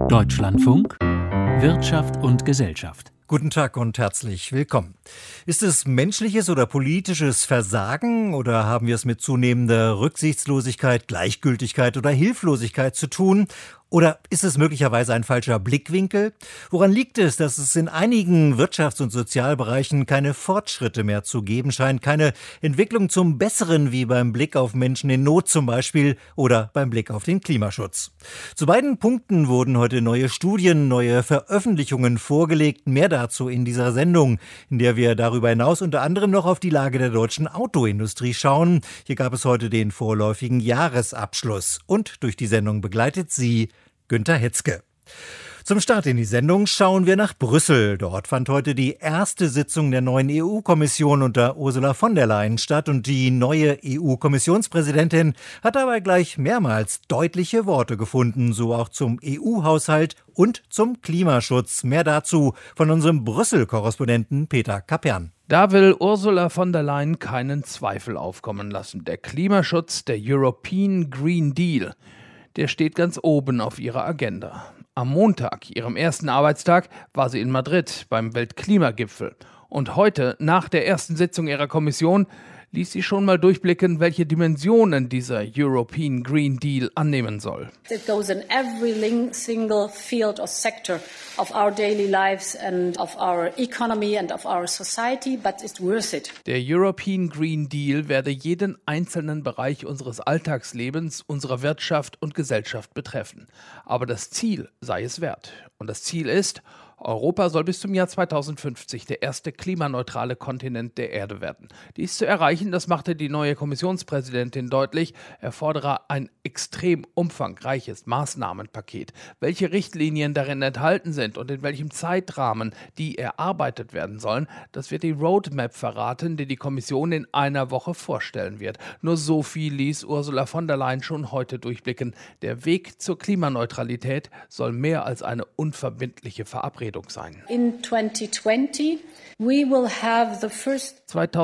Deutschlandfunk Wirtschaft und Gesellschaft. Guten Tag und herzlich willkommen. Ist es menschliches oder politisches Versagen oder haben wir es mit zunehmender Rücksichtslosigkeit, Gleichgültigkeit oder Hilflosigkeit zu tun? Oder ist es möglicherweise ein falscher Blickwinkel? Woran liegt es, dass es in einigen Wirtschafts- und Sozialbereichen keine Fortschritte mehr zu geben scheint, keine Entwicklung zum Besseren wie beim Blick auf Menschen in Not zum Beispiel oder beim Blick auf den Klimaschutz? Zu beiden Punkten wurden heute neue Studien, neue Veröffentlichungen vorgelegt. Mehr dazu in dieser Sendung, in der wir darüber hinaus unter anderem noch auf die Lage der deutschen Autoindustrie schauen. Hier gab es heute den vorläufigen Jahresabschluss. Und durch die Sendung begleitet sie Günter Hetzke. Zum Start in die Sendung schauen wir nach Brüssel. Dort fand heute die erste Sitzung der neuen EU-Kommission unter Ursula von der Leyen statt und die neue EU-Kommissionspräsidentin hat dabei gleich mehrmals deutliche Worte gefunden, so auch zum EU-Haushalt und zum Klimaschutz. Mehr dazu von unserem Brüssel-Korrespondenten Peter Kapern. Da will Ursula von der Leyen keinen Zweifel aufkommen lassen. Der Klimaschutz, der European Green Deal, der steht ganz oben auf ihrer Agenda. Am Montag, ihrem ersten Arbeitstag, war sie in Madrid beim Weltklimagipfel. Und heute, nach der ersten Sitzung ihrer Kommission, ließ sie schon mal durchblicken, welche Dimensionen dieser European Green Deal annehmen soll. It goes in every single field or sector of our daily lives and of our economy and of our society, but it's worth it. Der European Green Deal werde jeden einzelnen Bereich unseres Alltagslebens, unserer Wirtschaft und Gesellschaft betreffen. Aber das Ziel sei es wert. Und das Ziel ist, Europa soll bis zum Jahr 2050 der erste klimaneutrale Kontinent der Erde werden. Dies zu erreichen, das machte die neue Kommissionspräsidentin deutlich, erfordere ein extrem umfangreiches Maßnahmenpaket. Welche Richtlinien darin enthalten sind und in welchem Zeitrahmen die erarbeitet werden sollen, das wird die Roadmap verraten, die die Kommission in einer Woche vorstellen wird. Nur so viel ließ Ursula von der Leyen schon heute durchblicken. Der Weg zur Klimaneutralität soll mehr als eine unverbindliche Verabredung sein. In 2020 we will have the first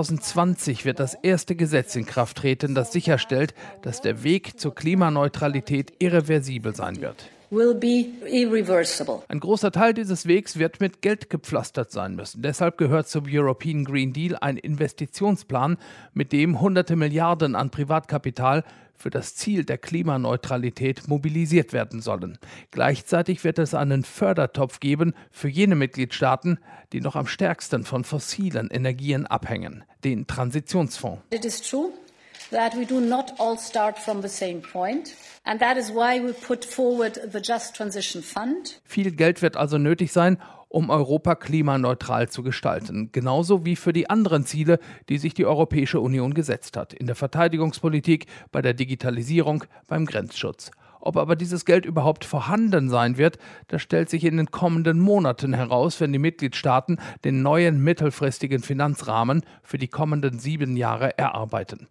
2020 wird das erste Gesetz in Kraft treten, das sicherstellt, dass der Weg zur Klimaneutralität irreversibel sein wird. will be irreversible. Ein großer Teil dieses Wegs wird mit Geld gepflastert sein müssen. Deshalb gehört zum European Green Deal ein Investitionsplan, mit dem hunderte Milliarden an Privatkapital für das Ziel der Klimaneutralität mobilisiert werden sollen. Gleichzeitig wird es einen Fördertopf geben für jene Mitgliedstaaten, die noch am stärksten von fossilen Energien abhängen, den Transitionsfonds. It is true that we do not all start from the same point. And that is why we put forward the Just Transition Fund. Viel Geld wird also nötig sein, um Europa klimaneutral zu gestalten. Genauso wie für die anderen Ziele, die sich die Europäische Union gesetzt hat. In der Verteidigungspolitik, bei der Digitalisierung, beim Grenzschutz. Ob aber dieses Geld überhaupt vorhanden sein wird, das stellt sich in den kommenden Monaten heraus, wenn die Mitgliedstaaten den neuen mittelfristigen Finanzrahmen für die kommenden 7 Jahre erarbeiten.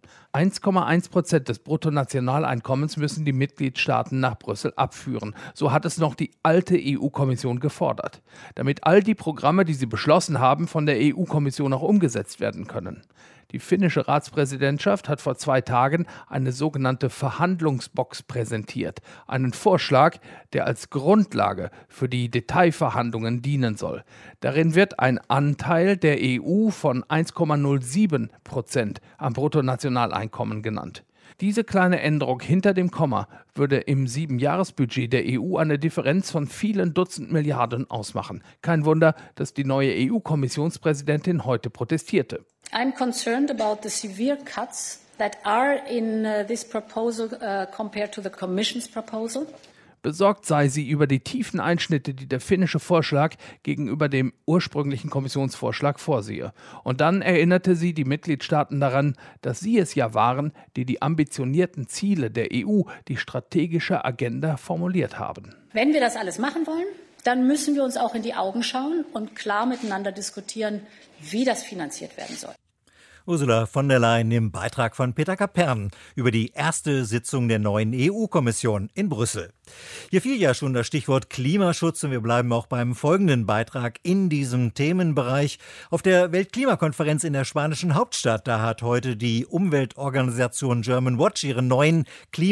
1,1% des Bruttonationaleinkommens müssen die Mitgliedstaaten nach Brüssel abführen. So hat es noch die alte EU-Kommission gefordert, damit all die Programme, die sie beschlossen haben, von der EU-Kommission auch umgesetzt werden können. Die finnische Ratspräsidentschaft hat vor 2 Tagen eine sogenannte Verhandlungsbox präsentiert. Einen Vorschlag, der als Grundlage für die Detailverhandlungen dienen soll. Darin wird ein Anteil der EU von 1,07% am Bruttonationaleinkommen genannt. Diese kleine Änderung hinter dem Komma würde im 7-Jahres-Budget der EU eine Differenz von vielen Dutzend Milliarden ausmachen. Kein Wunder, dass die neue EU-Kommissionspräsidentin heute protestierte. I'm concerned about the severe cuts that are in this proposal compared to the Commission's proposal. Besorgt sei sie über die tiefen Einschnitte, die der finnische Vorschlag gegenüber dem ursprünglichen Kommissionsvorschlag vorsehe. Und dann erinnerte sie die Mitgliedstaaten daran, dass sie es ja waren, die die ambitionierten Ziele der EU, die strategische Agenda formuliert haben. Wenn wir das alles machen wollen, dann müssen wir uns auch in die Augen schauen und klar miteinander diskutieren, wie das finanziert werden soll. Ursula von der Leyen im Beitrag von Peter Kapern über die erste Sitzung der neuen EU-Kommission in Brüssel. Hier fiel ja schon das Stichwort Klimaschutz und wir bleiben auch beim folgenden Beitrag in diesem Themenbereich. Auf der Weltklimakonferenz in der spanischen Hauptstadt, da hat heute die Umweltorganisation German Watch ihren neuen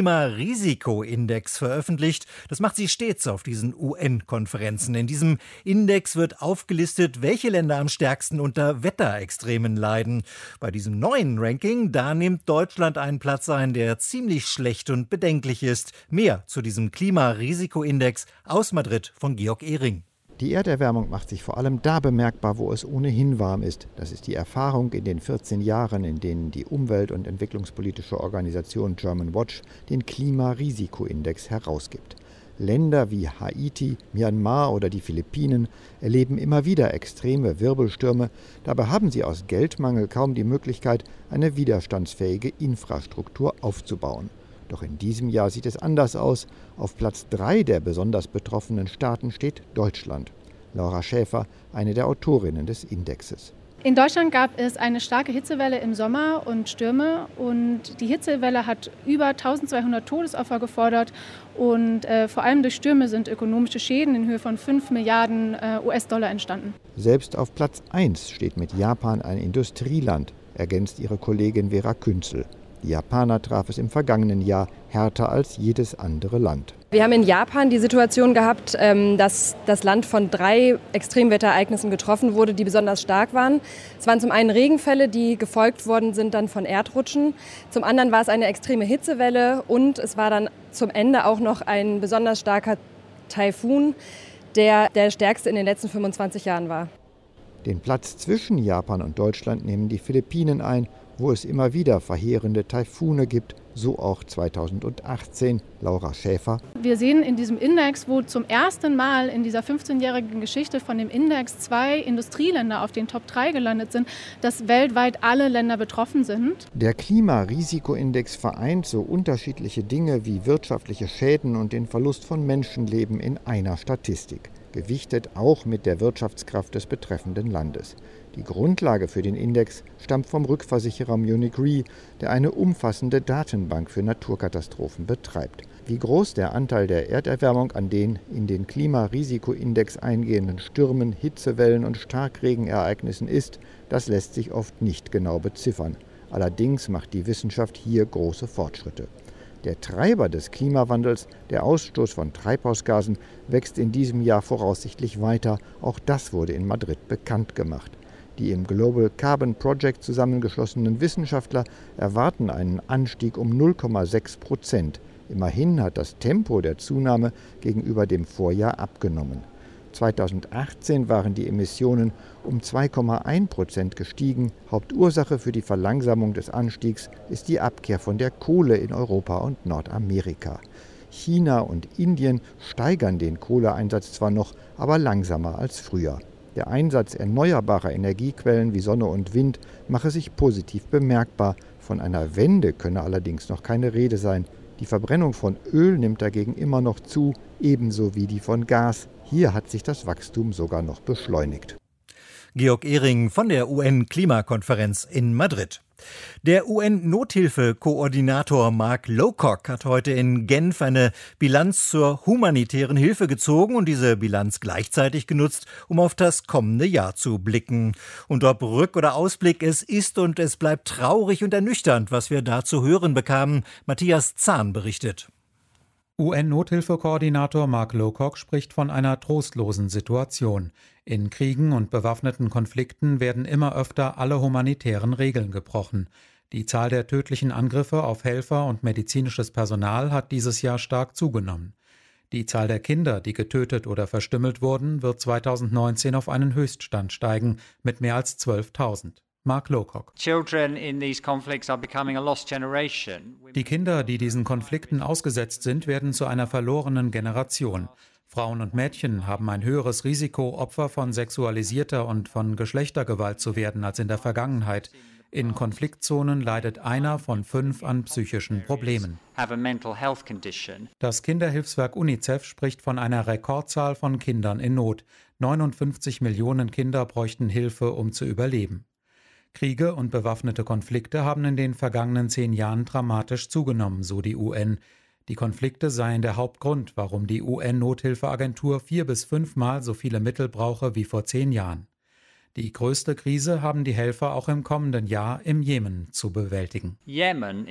Klimarisikoindex veröffentlicht. Das macht sie stets auf diesen UN-Konferenzen. In diesem Index wird aufgelistet, welche Länder am stärksten unter Wetterextremen leiden. Bei diesem neuen Ranking, da nimmt Deutschland einen Platz ein, der ziemlich schlecht und bedenklich ist. Mehr zu diesem Klimarisikoindex aus Madrid von Georg Ehring. Die Erderwärmung macht sich vor allem da bemerkbar, wo es ohnehin warm ist. Das ist die Erfahrung in den 14 Jahren, in denen die Umwelt- und entwicklungspolitische Organisation German Watch den Klimarisikoindex herausgibt. Länder wie Haiti, Myanmar oder die Philippinen erleben immer wieder extreme Wirbelstürme. Dabei haben sie aus Geldmangel kaum die Möglichkeit, eine widerstandsfähige Infrastruktur aufzubauen. Doch in diesem Jahr sieht es anders aus. Auf Platz 3 der besonders betroffenen Staaten steht Deutschland. Laura Schäfer, eine der Autorinnen des Indexes. In Deutschland gab es eine starke Hitzewelle im Sommer und Stürme. Und die Hitzewelle hat über 1200 Todesopfer gefordert. Und vor allem durch Stürme sind ökonomische Schäden in Höhe von 5 Milliarden US-Dollar entstanden. Selbst auf Platz 1 steht mit Japan ein Industrieland, ergänzt ihre Kollegin Vera Künzel. Die Japaner traf es im vergangenen Jahr härter als jedes andere Land. Wir haben in Japan die Situation gehabt, dass das Land von 3 Extremwetterereignissen getroffen wurde, die besonders stark waren. Es waren zum einen Regenfälle, die gefolgt worden sind dann von Erdrutschen. Zum anderen war es eine extreme Hitzewelle und es war dann zum Ende auch noch ein besonders starker Taifun, der stärkste in den letzten 25 Jahren war. Den Platz zwischen Japan und Deutschland nehmen die Philippinen ein, wo es immer wieder verheerende Taifune gibt, so auch 2018. Laura Schäfer. Wir sehen in diesem Index, wo zum ersten Mal in dieser 15-jährigen Geschichte von dem Index 2 Industrieländer auf den Top 3 gelandet sind, dass weltweit alle Länder betroffen sind. Der Klimarisikoindex vereint so unterschiedliche Dinge wie wirtschaftliche Schäden und den Verlust von Menschenleben in einer Statistik, gewichtet auch mit der Wirtschaftskraft des betreffenden Landes. Die Grundlage für den Index stammt vom Rückversicherer Munich Re, der eine umfassende Datenbank für Naturkatastrophen betreibt. Wie groß der Anteil der Erderwärmung an den in den Klimarisikoindex eingehenden Stürmen, Hitzewellen und Starkregenereignissen ist, das lässt sich oft nicht genau beziffern. Allerdings macht die Wissenschaft hier große Fortschritte. Der Treiber des Klimawandels, der Ausstoß von Treibhausgasen, wächst in diesem Jahr voraussichtlich weiter. Auch das wurde in Madrid bekannt gemacht. Die im Global Carbon Project zusammengeschlossenen Wissenschaftler erwarten einen Anstieg um 0,6%. Immerhin hat das Tempo der Zunahme gegenüber dem Vorjahr abgenommen. 2018 waren die Emissionen um 2,1% gestiegen. Hauptursache für die Verlangsamung des Anstiegs ist die Abkehr von der Kohle in Europa und Nordamerika. China und Indien steigern den Kohleeinsatz zwar noch, aber langsamer als früher. Der Einsatz erneuerbarer Energiequellen wie Sonne und Wind mache sich positiv bemerkbar. Von einer Wende könne allerdings noch keine Rede sein. Die Verbrennung von Öl nimmt dagegen immer noch zu, ebenso wie die von Gas. Hier hat sich das Wachstum sogar noch beschleunigt. Georg Ehring von der UN-Klimakonferenz in Madrid. Der UN-Nothilfe-Koordinator Mark Lowcock hat heute in Genf eine Bilanz zur humanitären Hilfe gezogen und diese Bilanz gleichzeitig genutzt, um auf das kommende Jahr zu blicken. Und ob Rück- oder Ausblick es ist und es bleibt traurig und ernüchternd, was wir da zu hören bekamen. Matthias Zahn berichtet. UN-Nothilfe-Koordinator Mark Lowcock spricht von einer trostlosen Situation. In Kriegen und bewaffneten Konflikten werden immer öfter alle humanitären Regeln gebrochen. Die Zahl der tödlichen Angriffe auf Helfer und medizinisches Personal hat dieses Jahr stark zugenommen. Die Zahl der Kinder, die getötet oder verstümmelt wurden, wird 2019 auf einen Höchststand steigen mit mehr als 12.000. Mark Lowcock. Die Kinder, die diesen Konflikten ausgesetzt sind, werden zu einer verlorenen Generation. Frauen und Mädchen haben ein höheres Risiko, Opfer von sexualisierter und von Geschlechtergewalt zu werden als in der Vergangenheit. In Konfliktzonen leidet einer von 5 an psychischen Problemen. Das Kinderhilfswerk UNICEF spricht von einer Rekordzahl von Kindern in Not. 59 Millionen Kinder bräuchten Hilfe, um zu überleben. Kriege und bewaffnete Konflikte haben in den vergangenen 10 Jahren dramatisch zugenommen, so die UN. Die Konflikte seien der Hauptgrund, warum die UN-Nothilfeagentur 4- bis 5-mal so viele Mittel brauche wie vor 10 Jahren. Die größte Krise haben die Helfer auch im kommenden Jahr im Jemen zu bewältigen. Der Jemen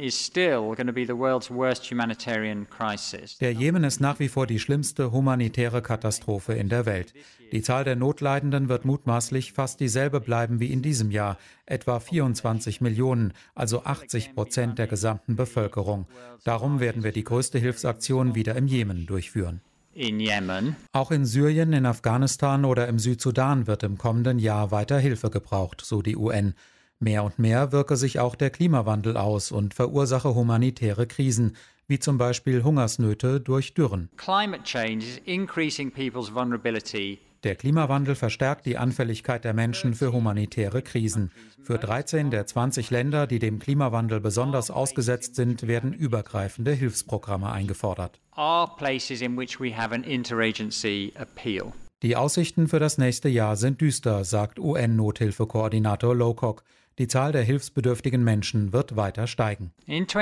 ist nach wie vor die schlimmste humanitäre Katastrophe in der Welt. Die Zahl der Notleidenden wird mutmaßlich fast dieselbe bleiben wie in diesem Jahr, etwa 24 Millionen, also 80% der gesamten Bevölkerung. Darum werden wir die größte Hilfsaktion wieder im Jemen durchführen. Auch in Syrien, in Afghanistan oder im Südsudan wird im kommenden Jahr weiter Hilfe gebraucht, so die UN. Mehr und mehr wirke sich auch der Klimawandel aus und verursache humanitäre Krisen, wie zum Beispiel Hungersnöte durch Dürren. Der Klimawandel verstärkt die Anfälligkeit der Menschen für humanitäre Krisen. Für 13 der 20 Länder, die dem Klimawandel besonders ausgesetzt sind, werden übergreifende Hilfsprogramme eingefordert. Die Aussichten für das nächste Jahr sind düster, sagt UN-Nothilfekoordinator Lowcock. Die Zahl der hilfsbedürftigen Menschen wird weiter steigen.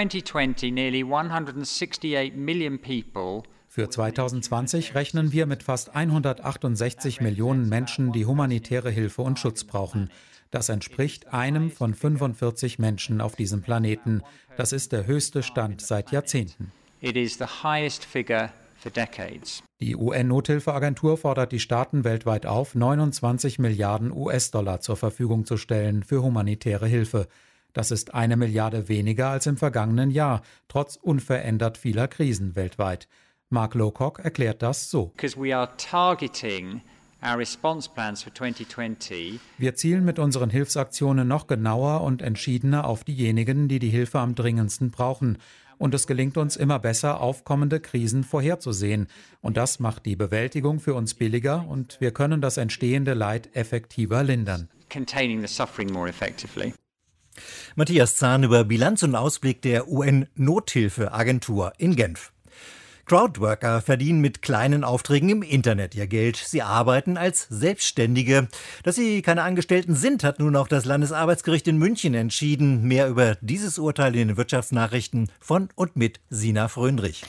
Für 2020 rechnen wir mit fast 168 Millionen Menschen, die humanitäre Hilfe und Schutz brauchen. Das entspricht einem von 45 Menschen auf diesem Planeten. Das ist der höchste Stand seit Jahrzehnten. Die UN-Nothilfeagentur fordert die Staaten weltweit auf, 29 Milliarden US-Dollar zur Verfügung zu stellen für humanitäre Hilfe. Das ist 1 Milliarde weniger als im vergangenen Jahr, trotz unverändert vieler Krisen weltweit. Mark Lowcock erklärt das so. Wir zielen mit unseren Hilfsaktionen noch genauer und entschiedener auf diejenigen, die die Hilfe am dringendsten brauchen. Und es gelingt uns immer besser, aufkommende Krisen vorherzusehen. Und das macht die Bewältigung für uns billiger und wir können das entstehende Leid effektiver lindern. Matthias Zahn über Bilanz und Ausblick der UN-Nothilfeagentur in Genf. Crowdworker verdienen mit kleinen Aufträgen im Internet ihr Geld. Sie arbeiten als Selbstständige. Dass sie keine Angestellten sind, hat nun auch das Landesarbeitsgericht in München entschieden. Mehr über dieses Urteil in den Wirtschaftsnachrichten von und mit Sina Fröndrich.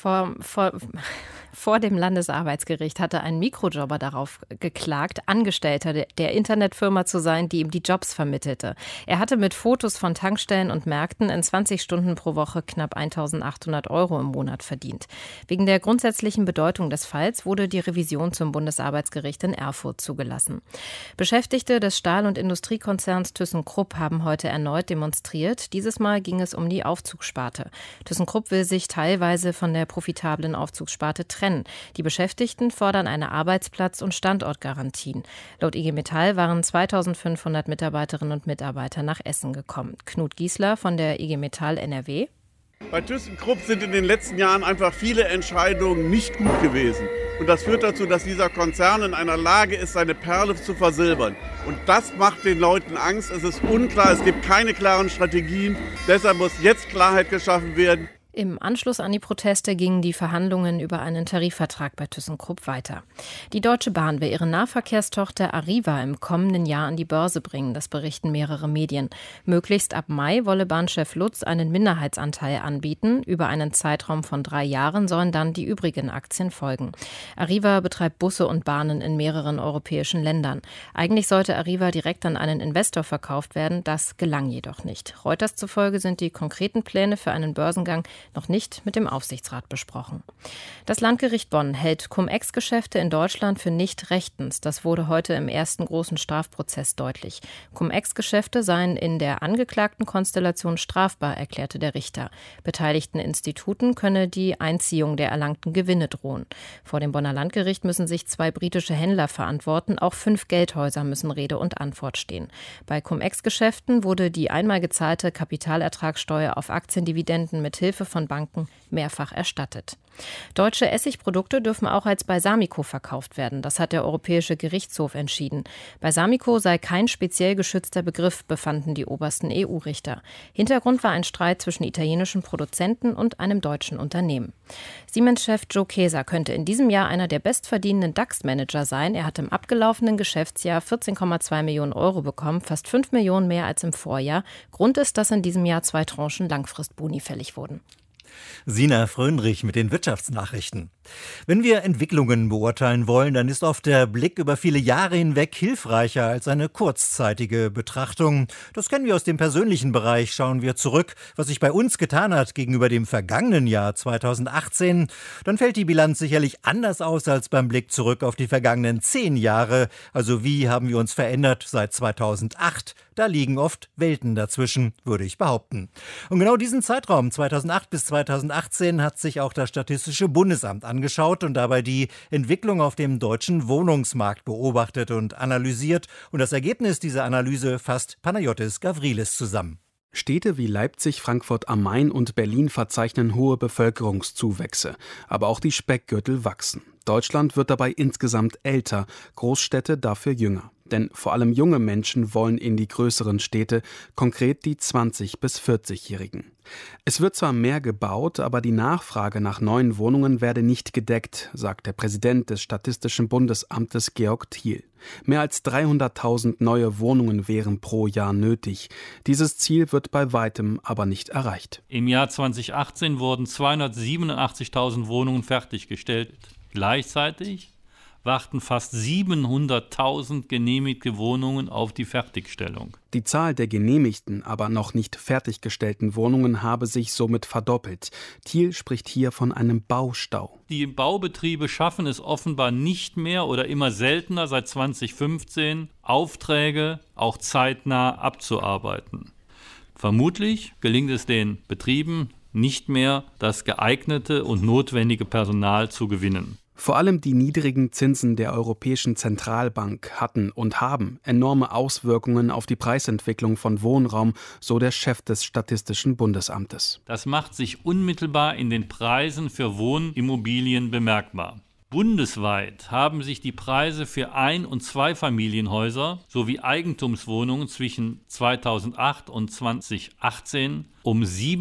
Vor dem Landesarbeitsgericht hatte ein Mikrojobber darauf geklagt, Angestellter der Internetfirma zu sein, die ihm die Jobs vermittelte. Er hatte mit Fotos von Tankstellen und Märkten in 20 Stunden pro Woche knapp 1.800 € im Monat verdient. Wegen der grundsätzlichen Bedeutung des Falls wurde die Revision zum Bundesarbeitsgericht in Erfurt zugelassen. Beschäftigte des Stahl- und Industriekonzerns ThyssenKrupp haben heute erneut demonstriert. Dieses Mal ging es um die Aufzugssparte. ThyssenKrupp will sich teilweise von der profitablen Aufzugssparte trennen. Die Beschäftigten fordern eine Arbeitsplatz- und Standortgarantien. Laut IG Metall waren 2.500 Mitarbeiterinnen und Mitarbeiter nach Essen gekommen. Knut Giesler von der IG Metall NRW. Bei ThyssenKrupp sind in den letzten Jahren einfach viele Entscheidungen nicht gut gewesen. Und das führt dazu, dass dieser Konzern in einer Lage ist, seine Perle zu versilbern. Und das macht den Leuten Angst. Es ist unklar, es gibt keine klaren Strategien. Deshalb muss jetzt Klarheit geschaffen werden. Im Anschluss an die Proteste gingen die Verhandlungen über einen Tarifvertrag bei ThyssenKrupp weiter. Die Deutsche Bahn will ihre Nahverkehrstochter Arriva im kommenden Jahr an die Börse bringen, das berichten mehrere Medien. Möglichst ab Mai wolle Bahnchef Lutz einen Minderheitsanteil anbieten. Über einen Zeitraum von 3 Jahren sollen dann die übrigen Aktien folgen. Arriva betreibt Busse und Bahnen in mehreren europäischen Ländern. Eigentlich sollte Arriva direkt an einen Investor verkauft werden, das gelang jedoch nicht. Reuters zufolge sind die konkreten Pläne für einen Börsengang noch nicht mit dem Aufsichtsrat besprochen. Das Landgericht Bonn hält Cum-Ex-Geschäfte in Deutschland für nicht rechtens. Das wurde heute im ersten großen Strafprozess deutlich. Cum-Ex-Geschäfte seien in der angeklagten Konstellation strafbar, erklärte der Richter. Beteiligten Instituten könne die Einziehung der erlangten Gewinne drohen. Vor dem Bonner Landgericht müssen sich 2 britische Händler verantworten. Auch 5 Geldhäuser müssen Rede und Antwort stehen. Bei Cum-Ex-Geschäften wurde die einmal gezahlte Kapitalertragssteuer auf Aktiendividenden mit Hilfe von Banken mehrfach erstattet. Deutsche Essigprodukte dürfen auch als Balsamico verkauft werden. Das hat der Europäische Gerichtshof entschieden. Balsamico sei kein speziell geschützter Begriff, befanden die obersten EU-Richter. Hintergrund war ein Streit zwischen italienischen Produzenten und einem deutschen Unternehmen. Siemens-Chef Joe Keser könnte in diesem Jahr einer der bestverdienenden DAX-Manager sein. Er hat im abgelaufenen Geschäftsjahr 14,2 Millionen Euro bekommen, fast 5 Millionen mehr als im Vorjahr. Grund ist, dass in diesem Jahr 2 Tranchen Langfristboni fällig wurden. Sina Fröhnrich mit den Wirtschaftsnachrichten. Wenn wir Entwicklungen beurteilen wollen, dann ist oft der Blick über viele Jahre hinweg hilfreicher als eine kurzzeitige Betrachtung. Das kennen wir aus dem persönlichen Bereich. Schauen wir zurück, was sich bei uns getan hat gegenüber dem vergangenen Jahr 2018, dann fällt die Bilanz sicherlich anders aus als beim Blick zurück auf die vergangenen 10 Jahre. Also wie haben wir uns verändert seit 2008? Da liegen oft Welten dazwischen, würde ich behaupten. Und genau diesen Zeitraum 2008 bis 2018 hat sich auch das Statistische Bundesamt angeschaut und dabei die Entwicklung auf dem deutschen Wohnungsmarkt beobachtet und analysiert. Und das Ergebnis dieser Analyse fasst Panagiotis Gavrilis zusammen. Städte wie Leipzig, Frankfurt am Main und Berlin verzeichnen hohe Bevölkerungszuwächse. Aber auch die Speckgürtel wachsen. Deutschland wird dabei insgesamt älter, Großstädte dafür jünger. Denn vor allem junge Menschen wollen in die größeren Städte, konkret die 20- bis 40-Jährigen. Es wird zwar mehr gebaut, aber die Nachfrage nach neuen Wohnungen werde nicht gedeckt, sagt der Präsident des Statistischen Bundesamtes Georg Thiel. Mehr als 300.000 neue Wohnungen wären pro Jahr nötig. Dieses Ziel wird bei weitem aber nicht erreicht. Im Jahr 2018 wurden 287.000 Wohnungen fertiggestellt. Gleichzeitig warten fast 700.000 genehmigte Wohnungen auf die Fertigstellung. Die Zahl der genehmigten, aber noch nicht fertiggestellten Wohnungen habe sich somit verdoppelt. Thiel spricht hier von einem Baustau. Die Baubetriebe schaffen es offenbar nicht mehr oder immer seltener seit 2015, Aufträge auch zeitnah abzuarbeiten. Vermutlich gelingt es den Betrieben nicht mehr, das geeignete und notwendige Personal zu gewinnen. Vor allem die niedrigen Zinsen der Europäischen Zentralbank hatten und haben enorme Auswirkungen auf die Preisentwicklung von Wohnraum, so der Chef des Statistischen Bundesamtes. Das macht sich unmittelbar in den Preisen für Wohnimmobilien bemerkbar. Bundesweit haben sich die Preise für Ein- und Zweifamilienhäuser sowie Eigentumswohnungen zwischen 2008 und 2018 um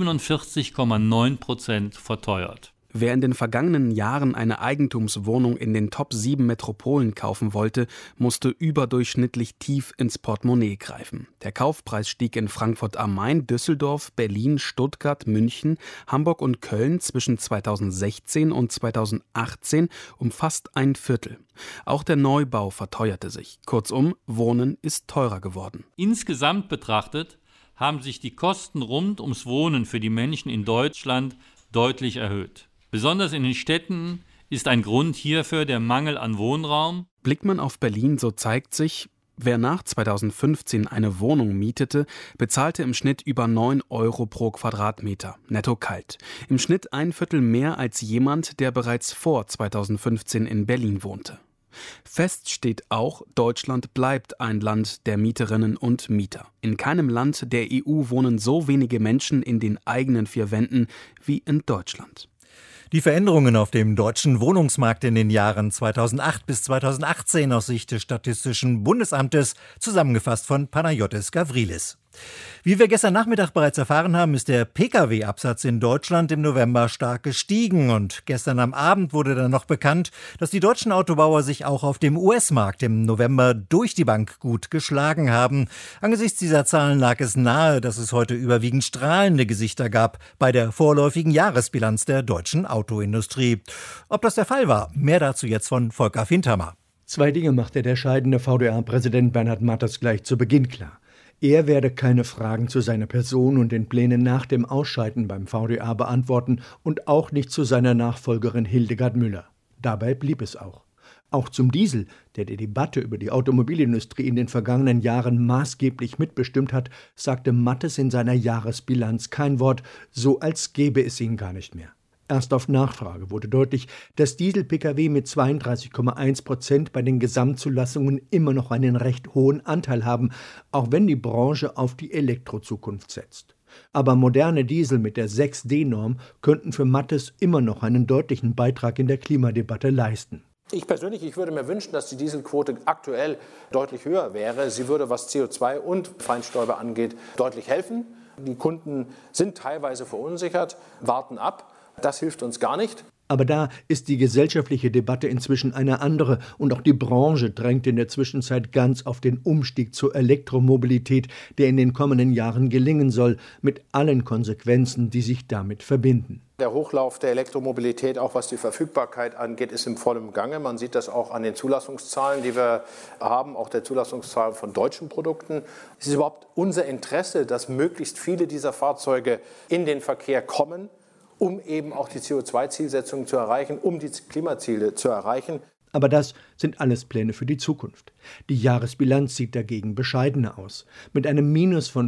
47,9% verteuert. Wer in den vergangenen Jahren eine Eigentumswohnung in den Top 7 Metropolen kaufen wollte, musste überdurchschnittlich tief ins Portemonnaie greifen. Der Kaufpreis stieg in Frankfurt am Main, Düsseldorf, Berlin, Stuttgart, München, Hamburg und Köln zwischen 2016 und 2018 um fast ein Viertel. Auch der Neubau verteuerte sich. Kurzum, Wohnen ist teurer geworden. Insgesamt betrachtet haben sich die Kosten rund ums Wohnen für die Menschen in Deutschland deutlich erhöht. Besonders in den Städten ist ein Grund hierfür der Mangel an Wohnraum. Blickt man auf Berlin, so zeigt sich, wer nach 2015 eine Wohnung mietete, bezahlte im Schnitt über 9 Euro pro Quadratmeter, netto kalt. Im Schnitt ein Viertel mehr als jemand, der bereits vor 2015 in Berlin wohnte. Fest steht auch, Deutschland bleibt ein Land der Mieterinnen und Mieter. In keinem Land der EU wohnen so wenige Menschen in den eigenen 4 Wänden wie in Deutschland. Die Veränderungen auf dem deutschen Wohnungsmarkt in den Jahren 2008 bis 2018 aus Sicht des Statistischen Bundesamtes, zusammengefasst von Panagiotis Gavrilis. Wie wir gestern Nachmittag bereits erfahren haben, ist der Pkw-Absatz in Deutschland im November stark gestiegen. Und gestern am Abend wurde dann noch bekannt, dass die deutschen Autobauer sich auch auf dem US-Markt im November durch die Bank gut geschlagen haben. Angesichts dieser Zahlen lag es nahe, dass es heute überwiegend strahlende Gesichter gab bei der vorläufigen Jahresbilanz der deutschen Autoindustrie. Ob das der Fall war, mehr dazu jetzt von Volker Findhammer. 2 Dinge machte der scheidende VDA-Präsident Bernhard Mattes gleich zu Beginn klar. Er werde keine Fragen zu seiner Person und den Plänen nach dem Ausscheiden beim VDA beantworten und auch nicht zu seiner Nachfolgerin Hildegard Müller. Dabei blieb es auch. Auch zum Diesel, der die Debatte über die Automobilindustrie in den vergangenen Jahren maßgeblich mitbestimmt hat, sagte Mattes in seiner Jahresbilanz kein Wort, so als gäbe es ihn gar nicht mehr. Erst auf Nachfrage wurde deutlich, dass Diesel-Pkw mit 32,1% bei den Gesamtzulassungen immer noch einen recht hohen Anteil haben, auch wenn die Branche auf die Elektrozukunft setzt. Aber moderne Diesel mit der 6D-Norm könnten für Mattes immer noch einen deutlichen Beitrag in der Klimadebatte leisten. Ich persönlich würde mir wünschen, dass die Dieselquote aktuell deutlich höher wäre. Sie würde, was CO2 und Feinstäube angeht, deutlich helfen. Die Kunden sind teilweise verunsichert, warten ab. Das hilft uns gar nicht. Aber da ist die gesellschaftliche Debatte inzwischen eine andere und auch die Branche drängt in der Zwischenzeit ganz auf den Umstieg zur Elektromobilität, der in den kommenden Jahren gelingen soll, mit allen Konsequenzen, die sich damit verbinden. Der Hochlauf der Elektromobilität, auch was die Verfügbarkeit angeht, ist im vollen Gange. Man sieht das auch an den Zulassungszahlen, die wir haben, auch der Zulassungszahlen von deutschen Produkten. Es ist überhaupt unser Interesse, dass möglichst viele dieser Fahrzeuge in den Verkehr kommen, um eben auch die CO2-Zielsetzungen zu erreichen, um die Klimaziele zu erreichen. Aber das sind alles Pläne für die Zukunft. Die Jahresbilanz sieht dagegen bescheidener aus. Mit einem Minus von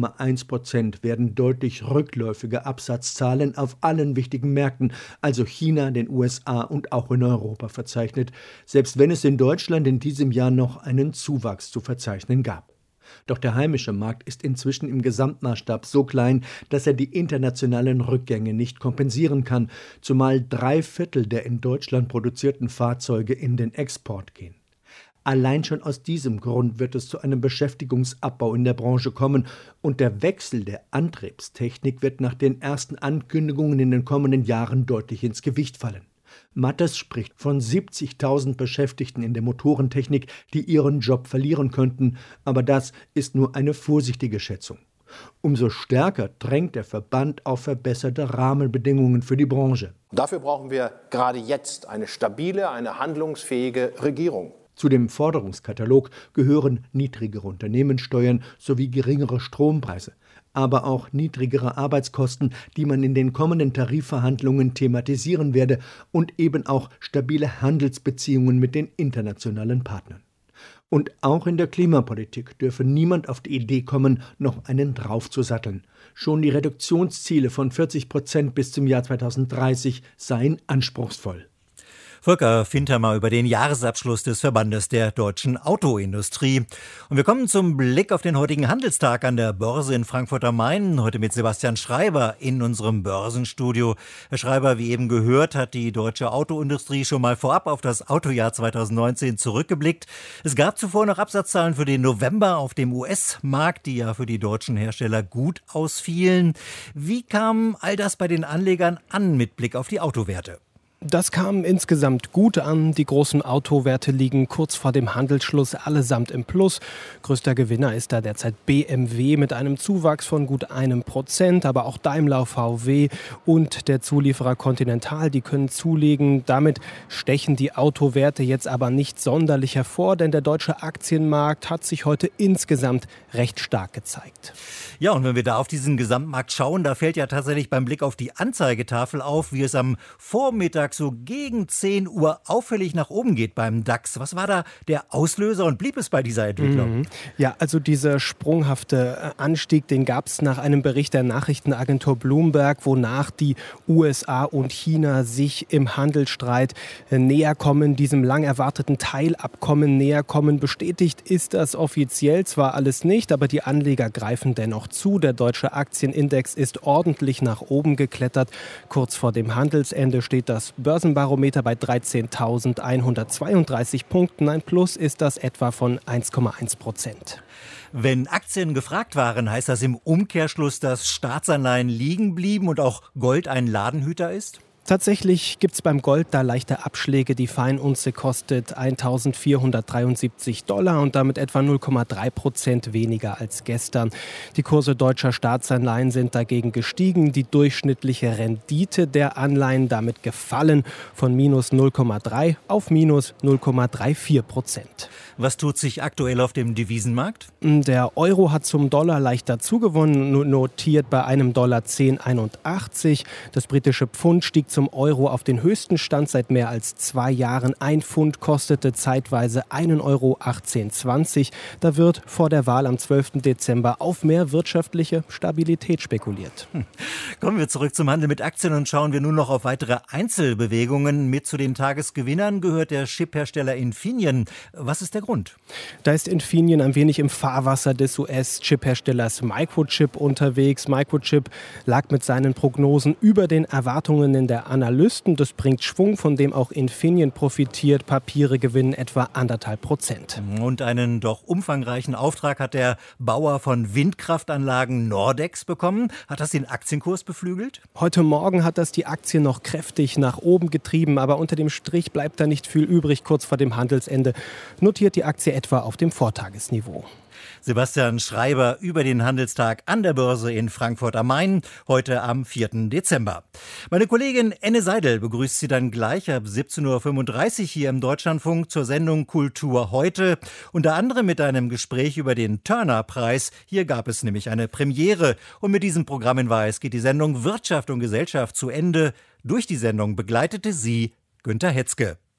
4,1% werden deutlich rückläufige Absatzzahlen auf allen wichtigen Märkten, also China, den USA und auch in Europa verzeichnet, selbst wenn es in Deutschland in diesem Jahr noch einen Zuwachs zu verzeichnen gab. Doch der heimische Markt ist inzwischen im Gesamtmaßstab so klein, dass er die internationalen Rückgänge nicht kompensieren kann, zumal 3/4 der in Deutschland produzierten Fahrzeuge in den Export gehen. Allein schon aus diesem Grund wird es zu einem Beschäftigungsabbau in der Branche kommen und der Wechsel der Antriebstechnik wird nach den ersten Ankündigungen in den kommenden Jahren deutlich ins Gewicht fallen. Mattes spricht von 70.000 Beschäftigten in der Motorentechnik, die ihren Job verlieren könnten, aber das ist nur eine vorsichtige Schätzung. Umso stärker drängt der Verband auf verbesserte Rahmenbedingungen für die Branche. Dafür brauchen wir gerade jetzt eine stabile, eine handlungsfähige Regierung. Zu dem Forderungskatalog gehören niedrigere Unternehmenssteuern sowie geringere Strompreise, aber auch niedrigere Arbeitskosten, die man in den kommenden Tarifverhandlungen thematisieren werde, und eben auch stabile Handelsbeziehungen mit den internationalen Partnern. Und auch in der Klimapolitik dürfe niemand auf die Idee kommen, noch einen draufzusatteln. Schon die Reduktionsziele von 40% bis zum Jahr 2030 seien anspruchsvoll. Volker Fintermer über den Jahresabschluss des Verbandes der deutschen Autoindustrie. Und wir kommen zum Blick auf den heutigen Handelstag an der Börse in Frankfurt am Main. Heute mit Sebastian Schreiber in unserem Börsenstudio. Herr Schreiber, wie eben gehört, hat die deutsche Autoindustrie schon mal vorab auf das Autojahr 2019 zurückgeblickt. Es gab zuvor noch Absatzzahlen für den November auf dem US-Markt, die ja für die deutschen Hersteller gut ausfielen. Wie kam all das bei den Anlegern an mit Blick auf die Autowerte? Das kam insgesamt gut an. Die großen Autowerte liegen kurz vor dem Handelsschluss allesamt im Plus. Größter Gewinner ist da derzeit BMW mit einem Zuwachs von gut 1%, aber auch Daimler, VW und der Zulieferer Continental, die können zulegen. Damit stechen die Autowerte jetzt aber nicht sonderlich hervor, denn der deutsche Aktienmarkt hat sich heute insgesamt recht stark gezeigt. Ja, und wenn wir da auf diesen Gesamtmarkt schauen, da fällt ja tatsächlich beim Blick auf die Anzeigetafel auf, wie es am Vormittag so gegen 10 Uhr auffällig nach oben geht beim DAX. Was war da der Auslöser und blieb es bei dieser Entwicklung? Ja, also dieser sprunghafte Anstieg, den gab es nach einem Bericht der Nachrichtenagentur Bloomberg, wonach die USA und China sich im Handelsstreit näher kommen, diesem lang erwarteten Teilabkommen näher kommen. Bestätigt ist das offiziell zwar alles nicht, aber die Anleger greifen dennoch zu. Der deutsche Aktienindex ist ordentlich nach oben geklettert. Kurz vor dem Handelsende steht das Börsenbarometer bei 13.132 Punkten. Ein Plus ist das etwa von 1,1%. Wenn Aktien gefragt waren, heißt das im Umkehrschluss, dass Staatsanleihen liegen blieben und auch Gold ein Ladenhüter ist? Tatsächlich gibt es beim Gold da leichte Abschläge. Die Feinunze kostet $1.473 und damit etwa 0,3% weniger als gestern. Die Kurse deutscher Staatsanleihen sind dagegen gestiegen. Die durchschnittliche Rendite der Anleihen damit gefallen von minus 0,3 auf minus 0,34%. Was tut sich aktuell auf dem Devisenmarkt? Der Euro hat zum Dollar leicht dazugewonnen, notiert bei einem $10,81. Das britische Pfund stieg zum Euro auf den höchsten Stand seit mehr als 2 Jahren. Ein Pfund kostete zeitweise 1,1820 €. Da wird vor der Wahl am 12. Dezember auf mehr wirtschaftliche Stabilität spekuliert. Kommen wir zurück zum Handel mit Aktien und schauen wir nun noch auf weitere Einzelbewegungen. Mit zu den Tagesgewinnern gehört der Chiphersteller Infineon. Was ist der Grund? Da ist Infineon ein wenig im Fahrwasser des US-Chipherstellers Microchip unterwegs. Microchip lag mit seinen Prognosen über den Erwartungen der Analysten. Das bringt Schwung, von dem auch Infineon profitiert. Papiere gewinnen etwa 1,5%. Und einen doch umfangreichen Auftrag hat der Bauer von Windkraftanlagen Nordex bekommen. Hat das den Aktienkurs beflügelt? Heute Morgen hat das die Aktie noch kräftig nach oben getrieben, aber unter dem Strich bleibt da nicht viel übrig. Kurz vor dem Handelsende notiert die Aktie etwa auf dem Vortagesniveau. Sebastian Schreiber über den Handelstag an der Börse in Frankfurt am Main, heute am 4. Dezember. Meine Kollegin Enne Seidel begrüßt Sie dann gleich ab 17.35 Uhr hier im Deutschlandfunk zur Sendung Kultur heute. Unter anderem mit einem Gespräch über den Turner-Preis. Hier gab es nämlich eine Premiere. Und mit diesem Programmhinweis geht die Sendung Wirtschaft und Gesellschaft zu Ende. Durch die Sendung begleitete sie Günter Hetzke.